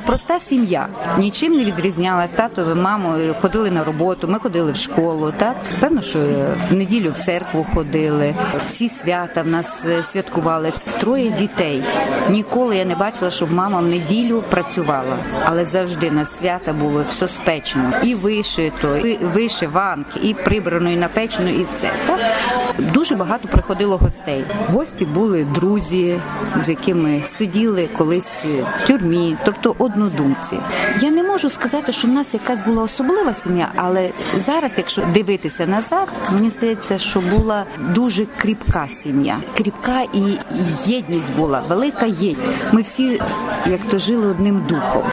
проста сім'я. Нічим не відрізнялась. Тато і мама ходили на роботу, ми ходили в школу. Так? Певно, що в неділю в церкву ходили. Всі свята в нас святкувалися. 3 дітей. Ніколи я не бачила, щоб мама в неділю працювала. Але завжди на свята було все спечено. І вишито, і вишиванки, і прибрано, і напечено, і все. Так? Дуже багато приходило гостей. Гості були друзі, з якими сиділи колись в тюрмі, тобто однодумці. Я не можу сказати, що в нас якась була особлива сім'я, але зараз, якщо дивитися назад, мені здається, що була дуже кріпка сім'я. Кріпка і єдність була, велика єдність. Ми всі, як то, жили одним духом.